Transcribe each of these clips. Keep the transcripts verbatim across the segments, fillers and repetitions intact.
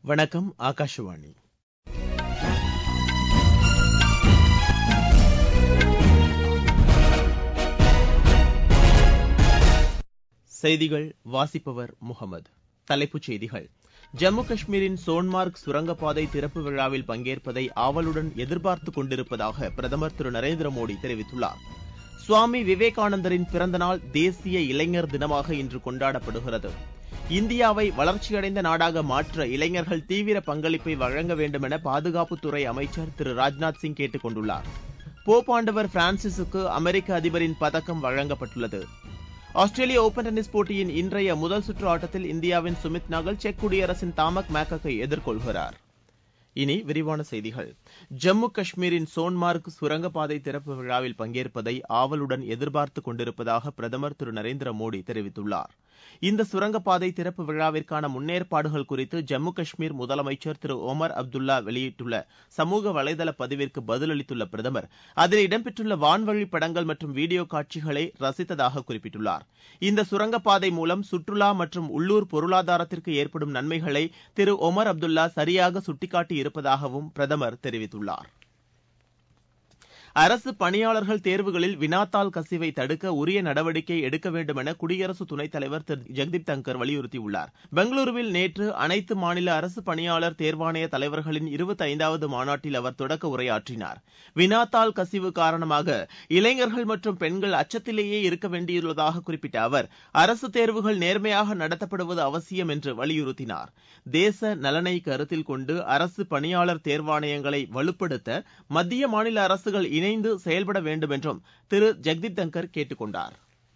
வணக்கம். ஆகாஷவாணி. செய்திகள் வாசிப்பவர் முகமது. தலைப்புச் செய்திகள். ஜம்மு காஷ்மீரின் சோன்மார்க் சுரங்கப்பாதை திறப்பு விழாவில் பங்கேற்பதை ஆவலுடன் எதிர்பார்த்துக் கொண்டிருப்பதாக பிரதமர் திரு நரேந்திர மோடி தெரிவித்துள்ளார். சுவாமி விவேகானந்தரின் பிறந்த நாள் தேசிய இளைஞர் தினமாக இன்று கொண்டாடப்படுகிறது. இந்தியாவை வளர்ச்சியடைந்த நாடாக மாற்ற இளைஞர்கள் தீவிர பங்களிப்பை வழங்க வேண்டும் என பாதுகாப்புத்துறை அமைச்சர் திரு ராஜ்நாத் சிங் கேட்டுக் கொண்டுள்ளார். போப்பாண்டவர் பிரான்சிஸுக்கு அமெரிக்க அதிபரின் பதக்கம் வழங்கப்பட்டுள்ளது. ஆஸ்திரேலிய ஓபன் டென்னிஸ் போட்டியின் இன்றைய முதல் சுற்று ஆட்டத்தில் இந்தியாவின் சுமித் நாகல் செக் குடியரசின் தாமக் மேக்கக்கை எதிர்கொள்கிறார். இனி விரிவான செய்திகள். ஜம்மு காஷ்மீரின் சோன்மார்க் சுரங்கப்பாதை திறப்பு விழாவில் பங்கேற்பதை ஆவலுடன் எதிர்பார்த்துக் கொண்டிருப்பதாக பிரதமர் திரு நரேந்திர மோடி தெரிவித்துள்ளார். இந்த சுரங்கப்பாதை திறப்பு விழாவிற்கான முன்னேற்பாடுகள் குறித்து ஜம்மு காஷ்மீர் முதலமைச்சர் திரு ஒமர் அப்துல்லா வெளியிட்டுள்ள சமூக வலைதள பதிவிற்கு பதிலளித்துள்ள பிரதமர் அதில் இடம்பெற்றுள்ள வான்வழி படங்கள் மற்றும் வீடியோ காட்சிகளை ரசித்ததாக குறிப்பிட்டுள்ளார். இந்த சுரங்கப்பாதை மூலம் சுற்றுலா மற்றும் உள்ளூர் பொருளாதாரத்திற்கு ஏற்படும் நன்மைகளை திரு ஒமர் அப்துல்லா சரியாக சுட்டிக்காட்டி இருப்பதாகவும் பிரதமர் தெரிவித்துள்ளார். அரசு பணியாளர்கள் தேர்வுகளில் வினாத்தாள் கசிவை தடுக்க உரிய நடவடிக்கை எடுக்க வேண்டும் என குடியரசு துணைத் தலைவர் திரு ஜெக்தீப் தங்கர் வலியுறுத்தியுள்ளார். பெங்களூருவில் நேற்று அனைத்து மாநில அரசு பணியாளர் தேர்வாணைய தலைவர்களின் இருபத்தி ஐந்தாவது மாநாட்டில் அவர் தொடக்க உரையாற்றினார். வினாத்தாள் கசிவு காரணமாக இளைஞர்கள் மற்றும் பெண்கள் அச்சத்திலேயே இருக்க வேண்டியுள்ளதாக குறிப்பிட்ட அவர் அரசு தேர்வுகள் நேர்மையாக நடத்தப்படுவது அவசியம் என்று வலியுறுத்தினார். தேச நலனை கருத்தில் கொண்டு அரசு பணியாளர் தேர்வாணையங்களை வலுப்படுத்த மத்திய மாநில அரசுகள் இணைந்து செயல்பட வேண்டும் என்றும் திரு ஜெக்தீப் தங்கர் கேட்டுக் கொண்டார்.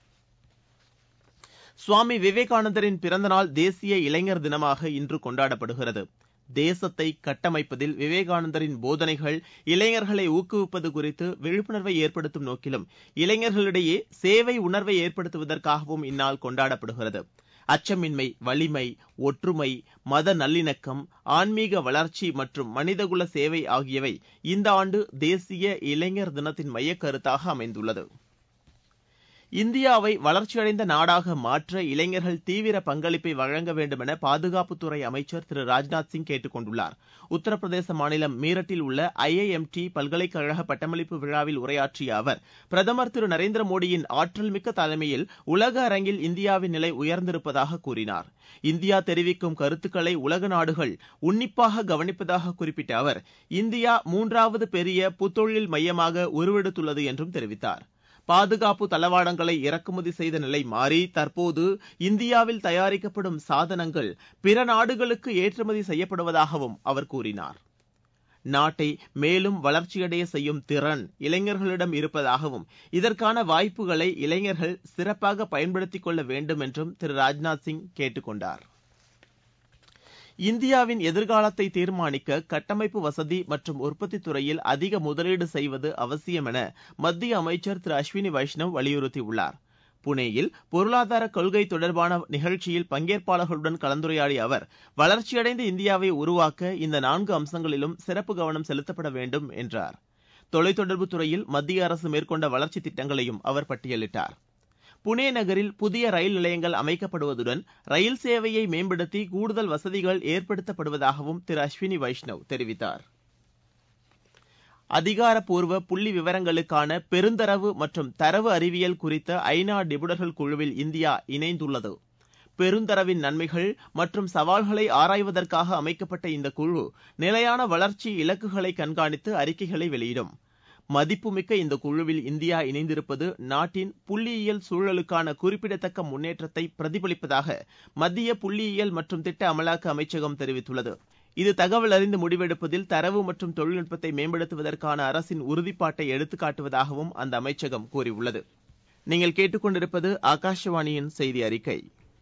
சுவாமி விவேகானந்தரின் பிறந்த நாள் தேசிய இளைஞர் தினமாக இன்று கொண்டாடப்படுகிறது. தேசத்தை கட்டமைப்பதில் விவேகானந்தரின் போதனைகள் இளைஞர்களை ஊக்குவிப்பது குறித்து விழிப்புணர்வை ஏற்படுத்தும் நோக்கிலும் இளைஞர்களிடையே சேவை உணர்வை ஏற்படுத்துவதற்காகவும் இந்நாள் கொண்டாடப்படுகிறது. அச்சமின்மை, வலிமை, ஒற்றுமை, மத நல்லிணக்கம், ஆன்மீக வளர்ச்சி மற்றும் மனிதகுல சேவை ஆகியவை இந்த ஆண்டு தேசிய இளைஞர் தினத்தின் மையக் கருத்தாக அமைந்துள்ளது. இந்தியாவை வளர்ச்சியடைந்த நாடாக மாற்ற இளைஞர்கள் தீவிர பங்களிப்பை வழங்க வேண்டும் என பாதுகாப்புத்துறை அமைச்சர் திரு ராஜ்நாத் சிங் கேட்டுக் கொண்டுள்ளார். உத்தரப்பிரதேச மாநிலம் மீரட்டில் உள்ள ஐ ஐ எம் டி பல்கலைக்கழக பட்டமளிப்பு விழாவில் உரையாற்றிய அவர் பிரதமர் திரு நரேந்திர மோடியின் ஆற்றல் மிக்க தலைமையில் உலக அரங்கில் இந்தியாவின் நிலை உயர்ந்திருப்பதாக கூறினார். இந்தியா தெரிவிக்கும் கருத்துக்களை உலக நாடுகள் உன்னிப்பாக கவனிப்பதாக குறிப்பிட்ட அவர் இந்தியா மூன்றாவது பெரிய புத்தொழில் மையமாக உருவெடுத்துள்ளது என்றும் தெரிவித்தார். பாதுகாப்பு தளவாடங்களை இறக்குமதி செய்த நிலை மாறி தற்போது இந்தியாவில் தயாரிக்கப்படும் சாதனங்கள் பிற நாடுகளுக்கு ஏற்றுமதி செய்யப்படுவதாகவும் அவர் கூறினார். நாட்டை மேலும் வளர்ச்சியடைய செய்யும் திறன் இளைஞர்களிடம் இருப்பதாகவும் இதற்கான வாய்ப்புகளை இளைஞர்கள் சிறப்பாக பயன்படுத்திக் கொள்ள வேண்டும் என்றும் திரு ராஜ்நாத் சிங் கேட்டுக் கொண்டார். இந்தியாவின் எதிர்காலத்தை தீர்மானிக்க கட்டமைப்பு வசதி மற்றும் உற்பத்தித் துறையில் அதிக முதலீடு செய்வது அவசியம் என மத்திய அமைச்சர் திரு அஸ்வினி வைஷ்ணவ் வலியுறுத்தியுள்ளார். புனேயில் பொருளாதார கொள்கை தொடர்பான நிகழ்ச்சியில் பங்கேற்பாளர்களுடன் கலந்துரையாடிய அவர் வளர்ச்சியடைந்த இந்தியாவை உருவாக்க இந்த நான்கு அம்சங்களிலும் சிறப்பு கவனம் செலுத்தப்பட வேண்டும் என்றார். தொலைத்தொடர்புத் துறையில் மத்திய அரசு மேற்கொண்ட வளர்ச்சித் திட்டங்களையும் அவர் பட்டியலிட்டார். புனே நகரில் புதிய ரயில் நிலையங்கள் அமைக்கப்படுவதுடன் ரயில் சேவையை மேம்படுத்தி கூடுதல் வசதிகள் ஏற்படுத்தப்படுவதாகவும் திரு அஸ்வினி வைஷ்ணவ் தெரிவித்தார். அதிகாரப்பூர்வ புள்ளி விவரங்களுக்கான பெருந்தரவு மற்றும் தரவு அறிவியல் குறித்த ஐ நா நிபுணர்கள் குழுவில் இந்தியா இணைந்துள்ளது. பெருந்தரவின் நன்மைகள் மற்றும் சவால்களை ஆராய்வதற்காக அமைக்கப்பட்ட இந்த குழு நிலையான வளர்ச்சி இலக்குகளை கண்காணித்து அறிக்கைகளை வெளியிடும். மதிப்புமிக்க இந்த குழுவில் இந்தியா இணைந்திருப்பது நாட்டின் புள்ளியியல் சூழலுக்கான குறிப்பிடத்தக்க முன்னேற்றத்தை பிரதிபலிப்பதாக மத்திய புள்ளியியல் மற்றும் திட்ட அமலாக்க அமைச்சகம் தெரிவித்துள்ளது. இது தகவல் அறிந்து முடிவெடுப்பதில் தரவு மற்றும் தொழில்நுட்பத்தை மேம்படுத்துவதற்கான அரசின் உறுதிப்பாட்டை எடுத்துக்காட்டுவதாகவும் அந்த அமைச்சகம் கூறியுள்ளது. நீங்கள் கேட்டுக்கொண்டிருப்பது ஆகாஷவாணியின் செய்தி அறிக்கை.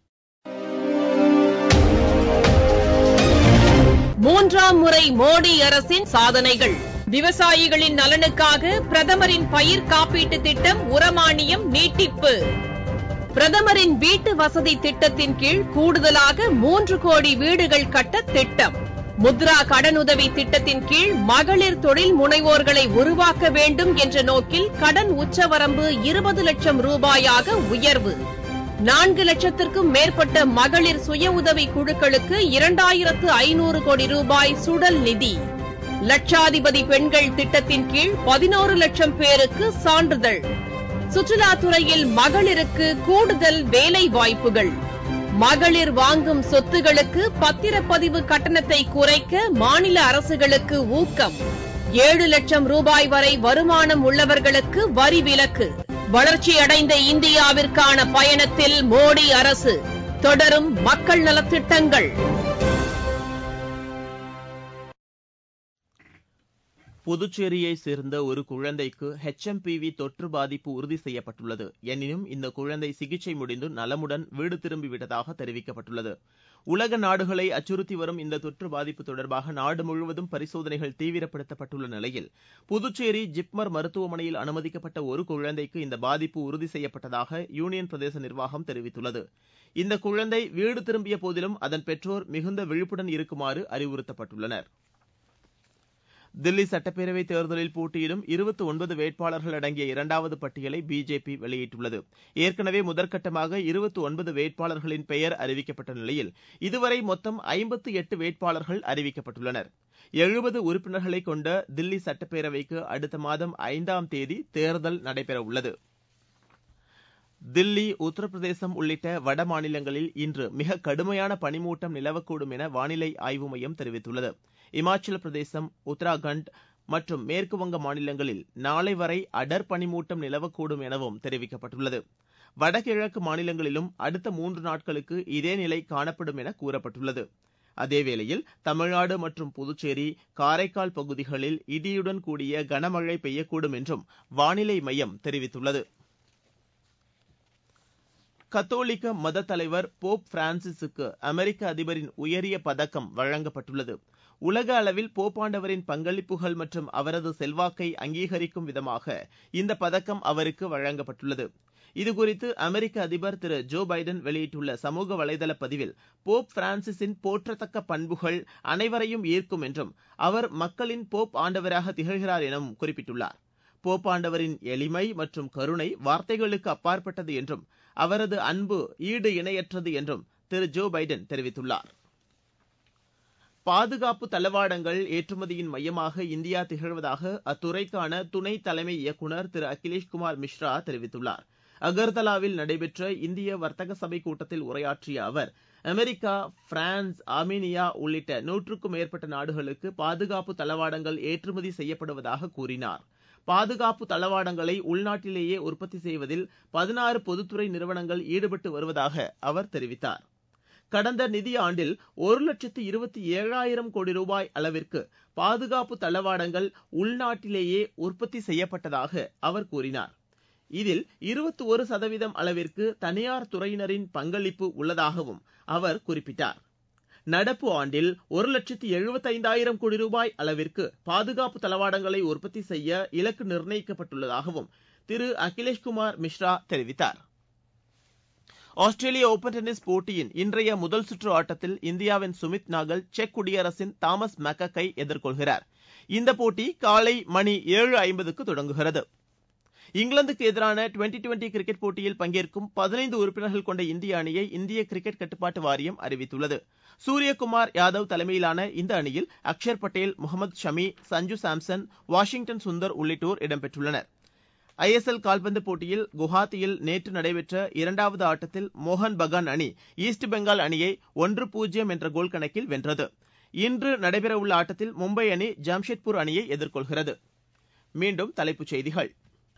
மூன்றாம் முறை மோடி அரசின் சாதனைகள். விவசாயிகளின் நலனுக்காக பிரதமரின் பயிர் காப்பீட்டு திட்டம் உரமானியம் நீட்டிப்பு. பிரதமரின் வீட்டு வசதி திட்டத்தின் கீழ் கூடுதலாக மூன்று கோடி வீடுகள் கட்ட திட்டம். முத்ரா கடனுதவி திட்டத்தின் கீழ் மகளிர் தொழில் முனைவோர்களை உருவாக்க வேண்டும் என்ற நோக்கில் கடன் உச்சவரம்பு இருபது லட்சம் ரூபாயாக உயர்வு. நான்கு லட்சத்திற்கும் மேற்பட்ட மகளிர் சுய உதவி குழுக்களுக்கு இரண்டாயிரத்து ஐநூறு கோடி ரூபாய் சுடல் நிதி. லட்சாதிபதி பெண்கள் திட்டத்தின் கீழ் பதினோரு லட்சம் பேருக்கு சான்றிதழ். சுற்றுலாத்துறையில் மகளிருக்கு கூடுதல் வேலை வாய்ப்புகள். மகளிர் வாங்கும் சொத்துகளுக்கு பத்திரப்பதிவு கட்டணத்தை குறைக்க மாநில அரசுகளுக்கு ஊக்கம். ஏழு லட்சம் ரூபாய் வரை வருமானம் உள்ளவர்களுக்கு வரி விலக்கு. வளர்ச்சியடைந்த இந்தியாவிற்கான பயணத்தில் மோடி அரசு. தொடரும் மக்கள் நலத்திட்டங்கள். புதுச்சேரியைச் சேர்ந்த ஒரு குழந்தைக்கு எச் எம் பி வி தொற்று பாதிப்பு உறுதி செய்யப்பட்டுள்ளது. எனினும் இந்த குழந்தை சிகிச்சை முடிந்து நலமுடன் வீடு திரும்பிவிட்டதாக தெரிவிக்கப்பட்டுள்ளது. உலக நாடுகளை அச்சுறுத்தி வரும் இந்த தொற்று பாதிப்பு தொடர்பாக நாடு முழுவதும் பரிசோதனைகள் தீவிரப்படுத்தப்பட்டுள்ள நிலையில் புதுச்சேரி ஜிப்மர் மருத்துவமனையில் அனுமதிக்கப்பட்ட ஒரு குழந்தைக்கு இந்த பாதிப்பு உறுதி செய்யப்பட்டதாக யூனியன் பிரதேச நிர்வாகம் தெரிவித்துள்ளது. இந்த குழந்தை வீடு திரும்பிய போதிலும் அதன் பெற்றோர் மிகுந்த விழிப்புடன் இருக்குமாறு அறிவுறுத்தப்பட்டுள்ளனர். தில்லி சட்டப்பேரவைத் தேர்தலில் போட்டியிடும் இருபத்தி ஒன்பது வேட்பாளர்கள் அடங்கிய இரண்டாவது பட்டியலை பிஜேபி வெளியிட்டுள்ளது. ஏற்கனவே முதற்கட்டமாக இருபத்தி ஒன்பது வேட்பாளர்களின் பெயர் அறிவிக்கப்பட்ட நிலையில் இதுவரை மொத்தம் ஐம்பத்தி எட்டு வேட்பாளர்கள் அறிவிக்கப்பட்டுள்ளனர். எழுபது உறுப்பினர்களை கொண்ட தில்லி சட்டப்பேரவைக்கு அடுத்த மாதம் ஐந்தாம் தேதி தேர்தல் நடைபெறவுள்ளது. தில்லி, உத்தரப்பிரதேசம் உள்ளிட்ட வட மாநிலங்களில் இன்று மிக கடுமையான பனிமூட்டம் நிலவக்கூடும் என வானிலை ஆய்வு மையம் தெரிவித்துள்ளது. இமாச்சல பிரதேசம், உத்தராகண்ட் மற்றும் மேற்குவங்க மாநிலங்களில் நாளை வரை அடர் பனிமூட்டம் நிலவக்கூடும் எனவும் தெரிவிக்கப்பட்டுள்ளது. வடகிழக்கு மாநிலங்களிலும் அடுத்த மூன்று நாட்களுக்கு இதே நிலை காணப்படும் என கூறப்பட்டுள்ளது. அதேவேளையில் தமிழ்நாடு மற்றும் புதுச்சேரி, காரைக்கால் பகுதிகளில் இடியுடன் கூடிய கனமழை பெய்யக்கூடும் என்றும் வானிலை மையம் தெரிவித்துள்ளது. கத்தோலிக்க மத தலைவர் போப் பிரான்சிஸுக்கு அமெரிக்க அதிபரின் உயரிய பதக்கம் வழங்கப்பட்டுள்ளது. உலக அளவில் போப்பாண்டவரின் பங்களிப்புகள் மற்றும் அவரது செல்வாக்கை அங்கீகரிக்கும் விதமாக இந்த பதக்கம் அவருக்கு வழங்கப்பட்டுள்ளது. இதுகுறித்து அமெரிக்க அதிபர் திரு ஜோ பைடன் வெளியிட்டுள்ள சமூக வலைதள பதிவில் போப் பிரான்சிஸின் போற்றத்தக்க பண்புகள் அனைவரையும் ஈர்க்கும் என்றும் அவர் மக்களின் போப் ஆண்டவராக திகழ்கிறார் எனவும் குறிப்பிட்டுள்ளார். போப்பாண்டவரின் எளிமை மற்றும் கருணை வார்த்தைகளுக்கு அப்பாற்பட்டது என்றும் அவரது அன்பு ஈடு இணையற்றது என்றும் திரு ஜோ பைடன் தெரிவித்துள்ளார். பாதுகாப்பு தளவாடங்கள் ஏற்றுமதியின் மையமாக இந்தியா திகழ்வதாக அத்துறைக்கான துணை தலைமை இயக்குநர் திரு அகிலேஷ் குமார் மிஸ்ரா தெரிவித்துள்ளார். அகர்தலாவில் நடைபெற்ற இந்திய வர்த்தக சபை கூட்டத்தில் உரையாற்றிய அவர் அமெரிக்கா, பிரான்ஸ், ஆர்மீனியா உள்ளிட்ட நூற்றுக்கும் மேற்பட்ட நாடுகளுக்கு பாதுகாப்பு தளவாடங்கள் ஏற்றுமதி செய்யப்படுவதாக கூறினார். பாதுகாப்பு தளவாடங்களை உள்நாட்டிலேயே உற்பத்தி செய்வதில் பதினாறு பொதுத்துறை நிறுவனங்கள் ஈடுபட்டு வருவதாக அவர் தெரிவித்தார். கடந்த நிதியாண்டில் ஒரு லட்சத்து இருபத்தி ஏழாயிரம் கோடி ரூபாய் அளவிற்கு பாதுகாப்பு தளவாடங்கள் உள்நாட்டிலேயே உற்பத்தி செய்யப்பட்டதாக அவர் கூறினார். இதில் இருபத்தி ஒரு சதவீதம் அளவிற்கு தனியார் துறையினரின் பங்களிப்பு உள்ளதாகவும் அவர் குறிப்பிட்டார். நடப்பு ஆண்டில் ஒரு லட்சத்து எழுபத்தைந்தாயிரம் கோடி ரூபாய் அளவிற்கு பாதுகாப்பு தளவாடங்களை உற்பத்தி செய்ய இலக்கு நிர்ணயிக்கப்பட்டுள்ளதாகவும் திரு அகிலேஷ் குமார் மிஸ்ரா தெரிவித்தார். ஆஸ்திரேலிய ஓபன் டென்னிஸ் போட்டியின் இன்றைய முதல் சுற்று ஆட்டத்தில் இந்தியாவின் சுமித் நாகல் செக் குடியரசின் தாமஸ் மக்கக்கை எதிர்கொள்கிறார். இந்த போட்டி காலை மணி ஏழு ஐம்பதுக்கு தொடங்குகிறது. இங்கிலாந்துக்கு எதிரான டுவெண்டி டுவெண்டி கிரிக்கெட் போட்டியில் பங்கேற்கும் பதினைந்து உறுப்பினர்கள் கொண்ட இந்திய அணியை இந்திய கிரிக்கெட் கட்டுப்பாட்டு வாரியம் அறிவித்துள்ளது. சூரியகுமார் யாதவ் தலைமையிலான இந்த அணியில் அக்ஷர் பட்டேல், முகமது ஷமி, சஞ்சு சாம்சன், வாஷிங்டன் சுந்தர் உள்ளிட்டோர் இடம்பெற்றுள்ளனர். ஐ எஸ் எல் கால்பந்து போட்டியில் குவஹாத்தியில் நேற்று நடைபெற்ற இரண்டாவது ஆட்டத்தில் மோகன் பகான் அணி ஈஸ்ட் பெங்கால் அணியை ஒன்று பூஜ்ஜியம் என்ற கோல் கணக்கில் வென்றது. இன்று நடைபெறவுள்ள ஆட்டத்தில் மும்பை அணி ஜாம்ஷெட்பூர் அணியை எதிர்கொள்கிறது. மீண்டும் தலைப்புச் செய்திகள்.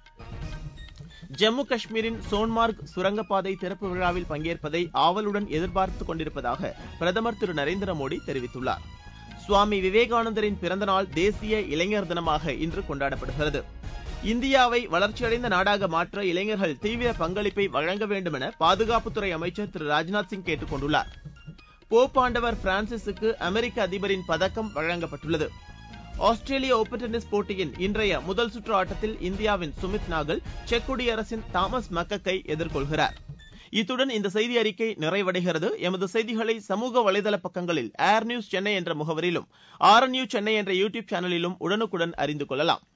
ஜம்மு காஷ்மீரின் சோன்மார்க் சுரங்கப்பாதை திறப்பு விழாவில் பங்கேற்பதை ஆவலுடன் எதிர்பார்த்துக் கொண்டிருப்பதாக பிரதமர் திரு நரேந்திர மோடி தெரிவித்துள்ளார். சுவாமி விவேகானந்தரின் பிறந்தநாள் தேசிய இளைஞர் தினமாக இன்று கொண்டாடப்படுகிறது. இந்தியாவை வளர்ச்சியடைந்த நாடாக மாற்ற இளைஞர்கள் தீவிர பங்களிப்பை வழங்க வேண்டும் என பாதுகாப்புத்துறை அமைச்சர் திரு ராஜ்நாத் சிங் கேட்டுக் கொண்டுள்ளார். போப்பாண்டவர் பிரான்சிஸுக்கு அமெரிக்க அதிபரின் பதக்கம் வழங்கப்பட்டுள்ளது. ஆஸ்திரேலிய ஓபன் டென்னிஸ் போட்டியின் இன்றைய முதல் சுற்று ஆட்டத்தில் இந்தியாவின் சுமித் நாகல் செக் குடியரசின் தாமஸ் மக்கக்கை எதிர்கொள்கிறார். இத்துடன் இந்த செய்தி அறிக்கை நிறைவடைகிறது. எமது செய்திகளை சமூக வலைதள பக்கங்களில் ஏர் நியூஸ் சென்னை என்ற முகவரியிலும் ஆர் நியூஸ் சென்னை என்ற யூடியூப் சேனலிலும் உடனுக்குடன் அறிந்து கொள்ளலாம்.